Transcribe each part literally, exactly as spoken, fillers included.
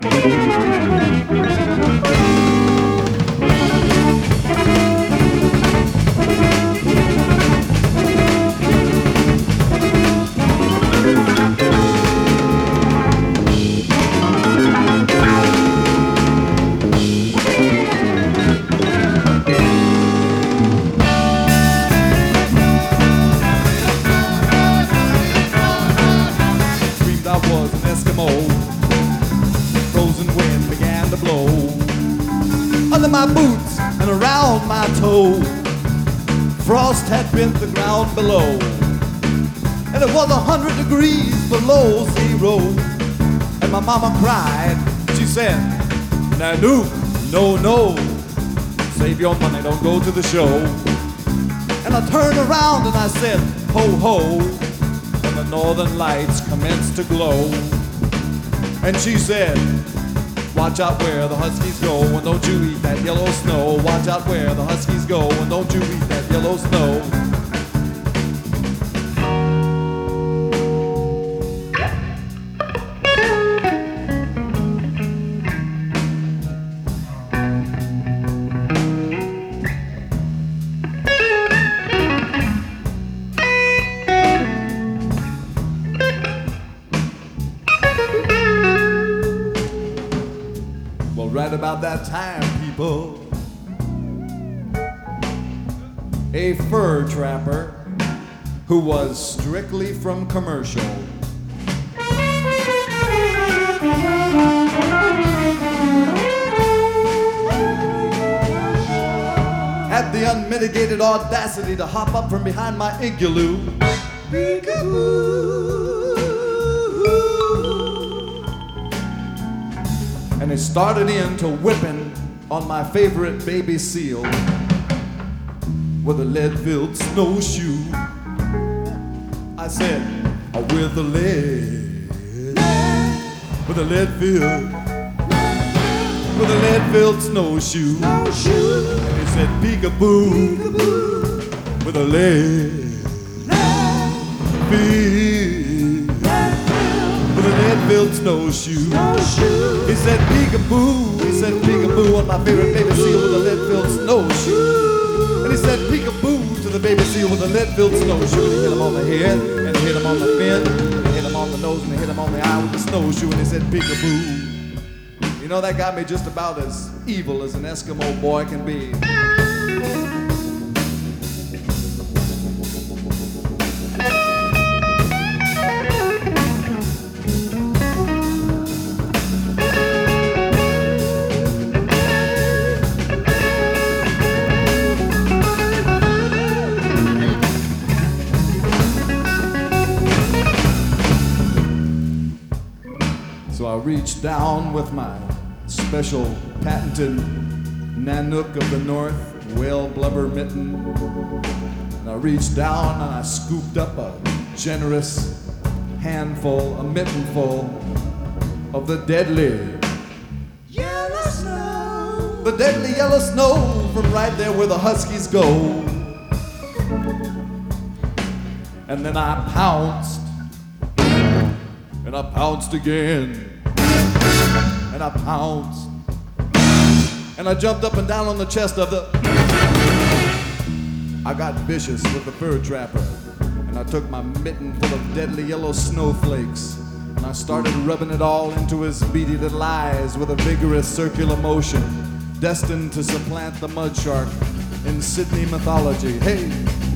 Under my boots and around my toe, frost had bent the ground below, and it was a hundred degrees below zero. And my mama cried, she said, Nanook, no, no, save your money, don't go to the show. And I turned around and I said, ho, ho, and the northern lights commenced to glow. And she said, watch out where the huskies go, and don't you eat that yellow snow. Watch out where the huskies go, and don't you eat that yellow snow. Right about that time, people, a fur trapper who was strictly from commercial had the unmitigated audacity to hop up from behind my igloo. And he started into whipping on my favorite baby seal with a lead-filled snowshoe. I said, oh, with a lead, with a lead-filled, with a lead-filled snowshoe. snowshoe. And he said, peekaboo, peekaboo, with a lead-filled, with a lead-filled snowshoe. snowshoe. He said peekaboo, he said peekaboo on my favorite baby seal with a lead-filled snowshoe. And he said peekaboo to the baby seal with a lead-filled snowshoe. And he hit him on the head, and he hit him on the fin, and he hit him on the nose, and he hit him on the eye with the snowshoe. And he said peekaboo. You know, that got me just about as evil as an Eskimo boy can be. So I reached down with my special patented Nanook of the North whale blubber mitten, and I reached down and I scooped up a generous handful, a mittenful of the deadly yellow snow, the deadly yellow snow from right there where the huskies go. And then I pounced, and I pounced again, and I pounced, and I jumped up and down on the chest of the... I got vicious with the fur trapper, and I took my mitten full of deadly yellow snowflakes, and I started rubbing it all into his beady little eyes with a vigorous circular motion, destined to supplant the mud shark in Sydney mythology. Hey!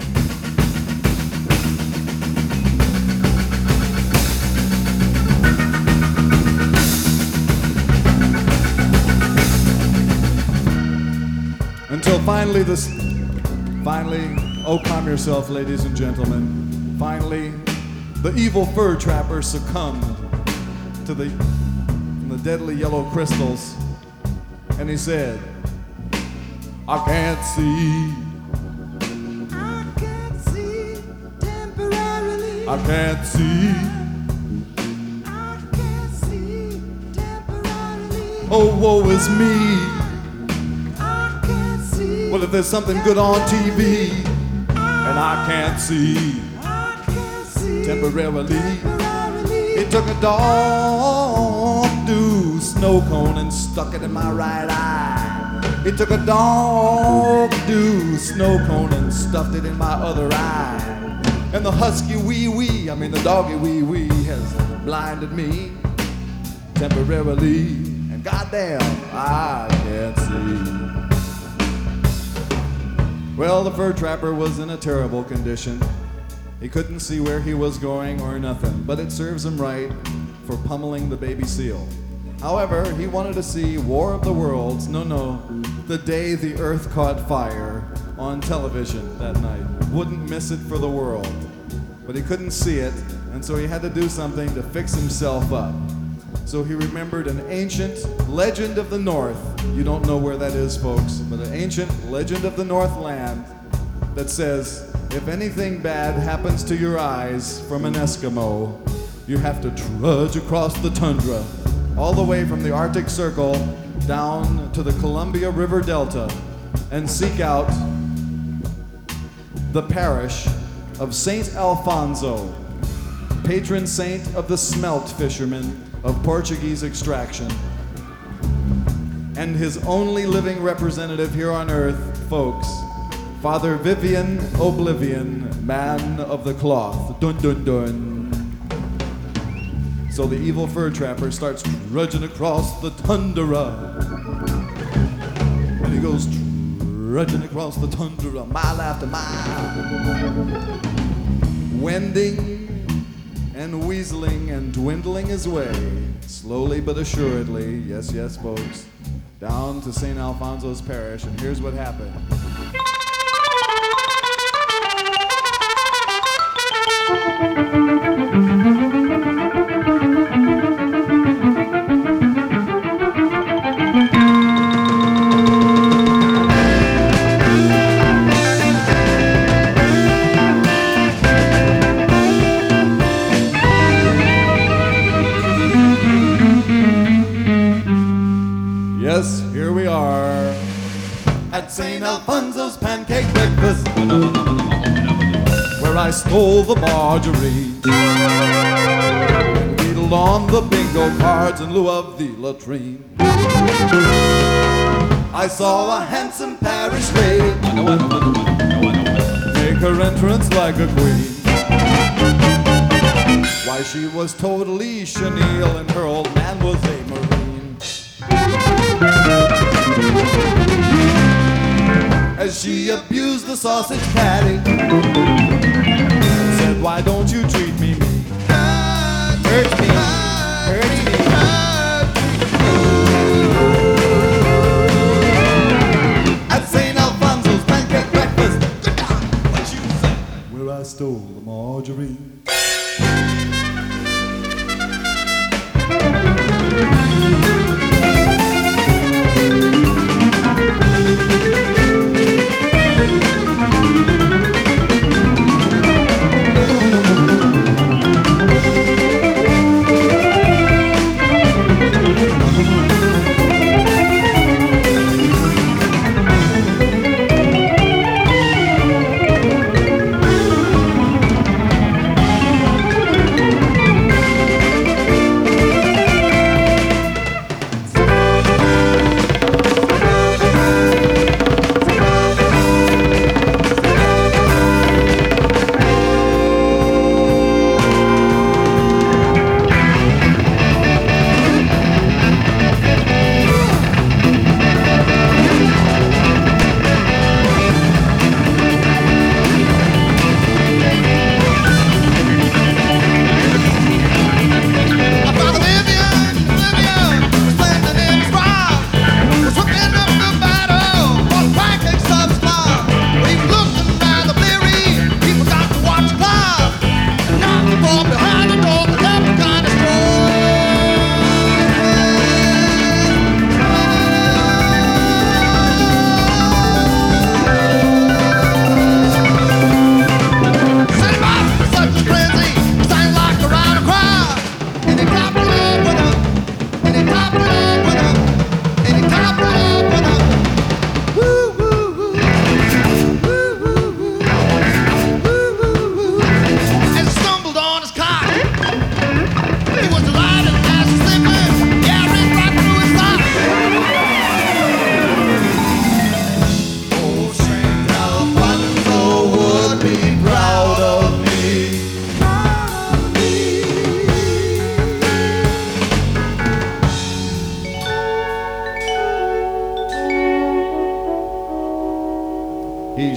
Until finally this, finally, oh calm yourself, ladies and gentlemen. Finally, the evil fur trapper succumbed to the, the deadly yellow crystals, and he said, I can't see. I can't see temporarily. I can't see. I can't see temporarily. Oh, woe is me. Well, if there's something good on T V and I can't see, I can't see temporarily, temporarily, it took a dog to snow snow cone and stuck it in my right eye. He took a dog-do snow cone and stuffed it in my other eye. And the husky wee-wee, I mean the doggy wee-wee, has blinded me temporarily. And goddamn, I can't see. Well, the fur trapper was in a terrible condition. He couldn't see where he was going or nothing, but it serves him right for pummeling the baby seal. However, he wanted to see War of the Worlds, no, no, the day the earth caught fire, on television that night. Wouldn't miss it for the world. But he couldn't see it, and so he had to do something to fix himself up. So he remembered an ancient legend of the North. You don't know where that is, folks, but an ancient legend of the Northland that says, if anything bad happens to your eyes from an Eskimo, you have to trudge across the tundra, all the way from the Arctic Circle down to the Columbia River Delta, and seek out the parish of Saint Alfonso, patron saint of the smelt fishermen of Portuguese extraction, and his only living representative here on earth, folks, Father Vivian Oblivion, man of the cloth. Dun dun dun. So the evil fur trapper starts trudging across the tundra. And he goes trudging across the tundra, mile after mile, wending and weaseling and dwindling his way, slowly but assuredly, yes, yes, folks, down to Saint Alfonso's parish. And here's what happened. Yes, here we are at Saint Alfonso's pancake breakfast, where I stole the margarine and wheedled on the bingo cards in lieu of the latrine. I saw a handsome parish maid make her entrance like a queen. Why, she was totally chenille and her old man was a marine. As she abused the sausage patty, said, why don't you treat me mean? Hurt me, hurt me. At Saint Alfonso's pancake breakfast, what you say? Where I stole the margarine.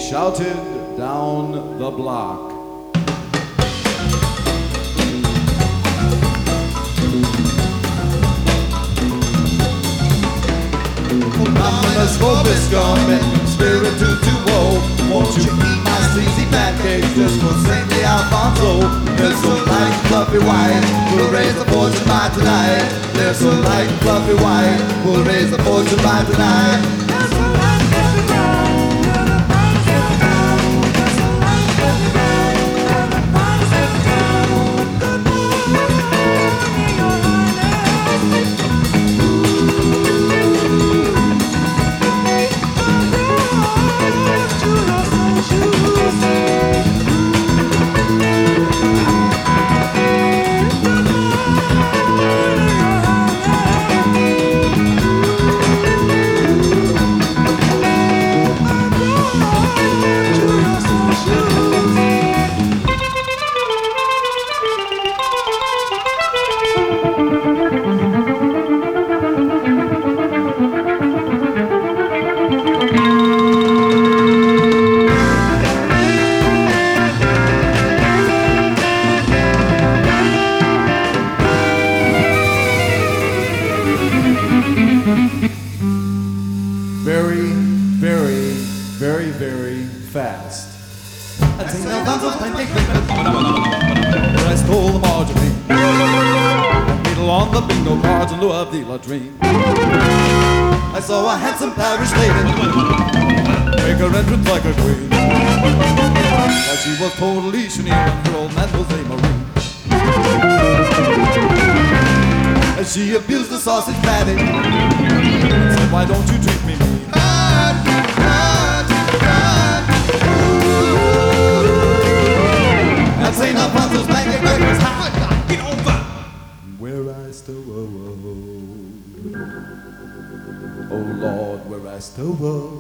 shouted down the block. I'm a smoke this gum and spirit to to woe. Won't you eat my sleazy pancakes just for Saint the Alfonso? They're so light and fluffy white, we'll raise the fortune by tonight. They're so light and fluffy white, we'll raise the fortune by tonight. Very, very, very, very fast. I think now that's what I think. Where I stole the margarine. Needle on the bingo cards in lieu of the latrine. I saw a handsome Paris lady make her entrance like a queen. But she was totally chenille and her old man was a marine. As she abused the sausage patty and said, why don't you treat me mean? That Saint Alfonso's pancake breakfast hot. Get over. Where I still oh, oh Lord, where I still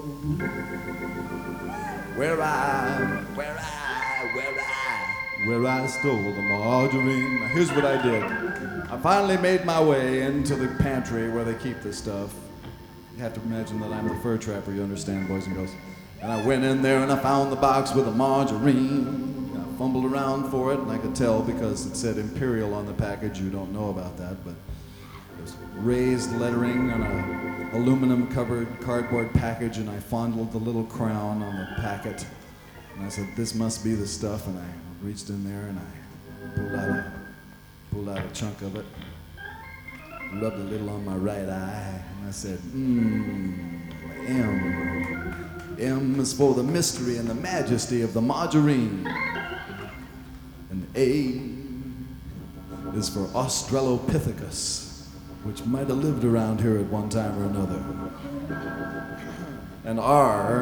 where I, where I, where I, where I stole the margarine. Now here's what I did. I finally made my way into the pantry where they keep this stuff. You have to imagine that I'm the fur trapper, you understand, boys and girls. And I went in there and I found the box with the margarine. I fumbled around for it and I could tell because it said Imperial on the package. You don't know about that, but there's raised lettering on a aluminum covered cardboard package, and I fondled the little crown on the packet. And I said, this must be the stuff, and I reached in there and I pulled out a, pulled out a chunk of it, rubbed a little on my right eye, and I said, mmm, M. M is for the mystery and the majesty of the margarine. And A is for Australopithecus, which might have lived around here at one time or another. And R,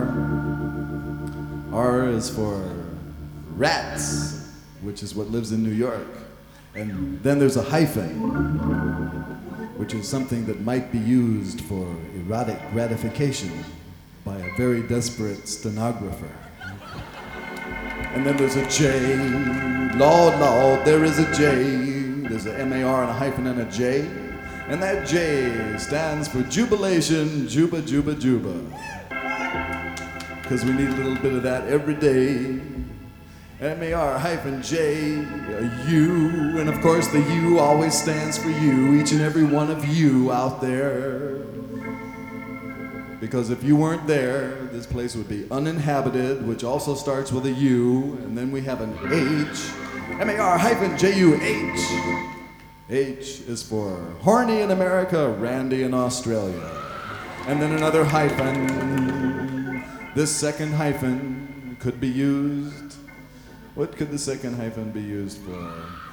R is for rats, which is what lives in New York. And then there's a hyphen, which is something that might be used for erotic gratification by a very desperate stenographer. And then there's a J. Lord, Lord, there is a J. There's a M A R and a hyphen and a J. And that J stands for jubilation, juba, juba, juba. Because we need a little bit of that every day. M A R hyphen J, a U, and of course the U always stands for you, each and every one of you out there. Because if you weren't there, this place would be uninhabited, which also starts with a U, and then we have an H, M A R hyphen J U H. H is for horny in America, randy in Australia. And then another hyphen. This second hyphen could be used. What could the second hyphen be used for?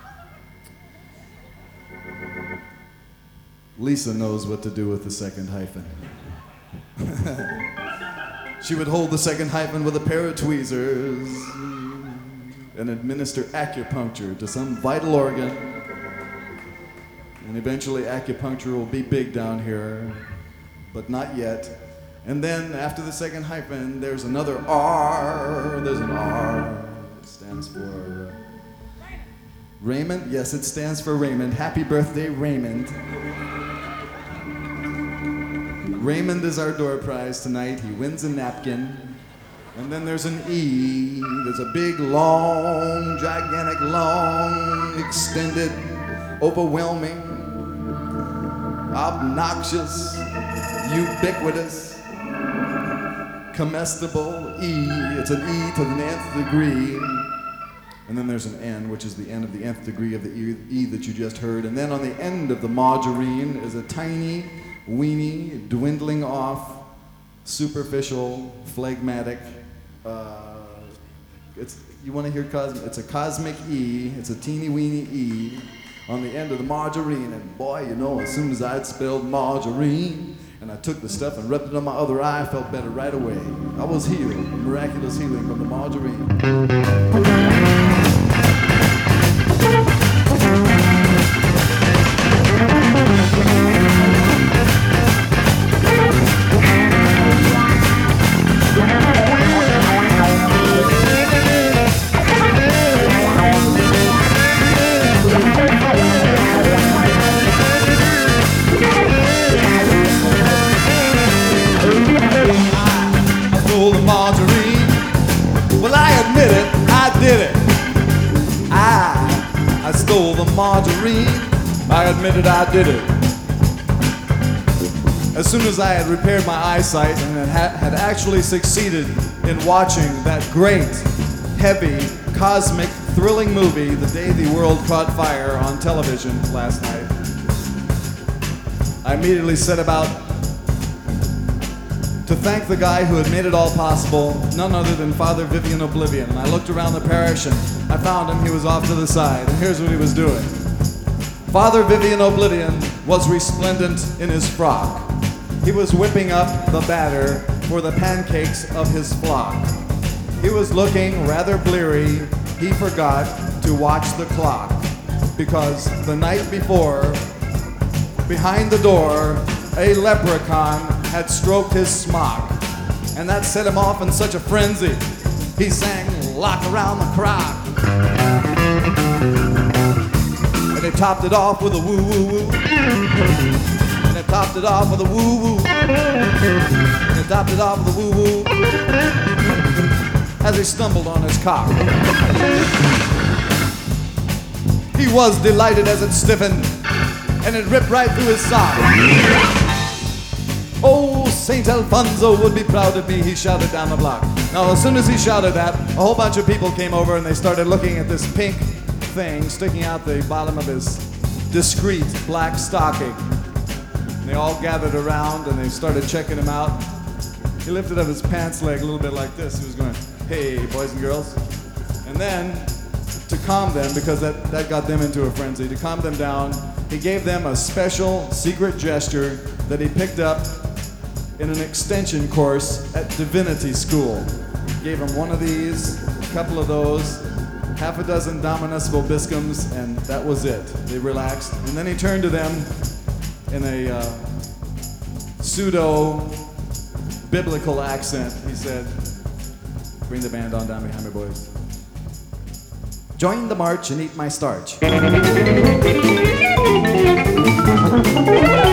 Lisa knows what to do with the second hyphen. She would hold the second hyphen with a pair of tweezers and administer acupuncture to some vital organ. And eventually acupuncture will be big down here, but not yet. And then after the second hyphen, there's another R. There's an R. It stands for Raymond. Yes, it stands for Raymond. Happy birthday, Raymond. Raymond is our door prize tonight. He wins a napkin. And then there's an E. There's a big, long, gigantic, long, extended, overwhelming, obnoxious, ubiquitous, comestible E. It's an E to the nth degree. And then there's an N, which is the end of the nth degree of the E, e that you just heard. And then on the end of the margarine is a tiny, weeny, dwindling off, superficial, phlegmatic, uh, it's, you want to hear cosmic? It's a cosmic E, it's a teeny weeny E on the end of the margarine. And boy, you know, as soon as I'd spelled margarine, and I took the stuff and rubbed it on my other eye, I felt better right away. I was healed, miraculous healing from the margarine. Margarine. Well, I admit it, I did it. I, I stole the margarine. I admit it, I did it. As soon as I had repaired my eyesight and had, had actually succeeded in watching that great, heavy, cosmic, thrilling movie, The Day the World Caught Fire, on television last night, I immediately set about to thank the guy who had made it all possible, none other than Father Vivian Oblivion. And I looked around the parish and I found him. He was off to the side, and here's what he was doing. Father Vivian Oblivion was resplendent in his frock. He was whipping up the batter for the pancakes of his flock. He was looking rather bleary. He forgot to watch the clock, because the night before, behind the door, a leprechaun had stroked his smock, and that set him off in such a frenzy. He sang "Lock Around the Crock," and he topped it off with a woo woo woo, and he topped it off with a woo woo, and he topped it off with a woo woo, as he stumbled on his cock. He was delighted as it stiffened, and it ripped right through his sock. Oh, Saint Alfonso would be proud of me, he shouted down the block. Now, as soon as he shouted that, a whole bunch of people came over and they started looking at this pink thing sticking out the bottom of his discreet black stocking. And they all gathered around and they started checking him out. He lifted up his pants leg a little bit like this. He was going, "Hey, boys and girls." And then, to calm them, because that, that got them into a frenzy, to calm them down, he gave them a special secret gesture that he picked up in an extension course at Divinity School. Gave them one of these, a couple of those, half a dozen Dominus Vobiscums, and that was it. They relaxed. And then he turned to them in a uh, pseudo-biblical accent. He said, "Bring the band on down behind me, boys. Join the march and eat my starch."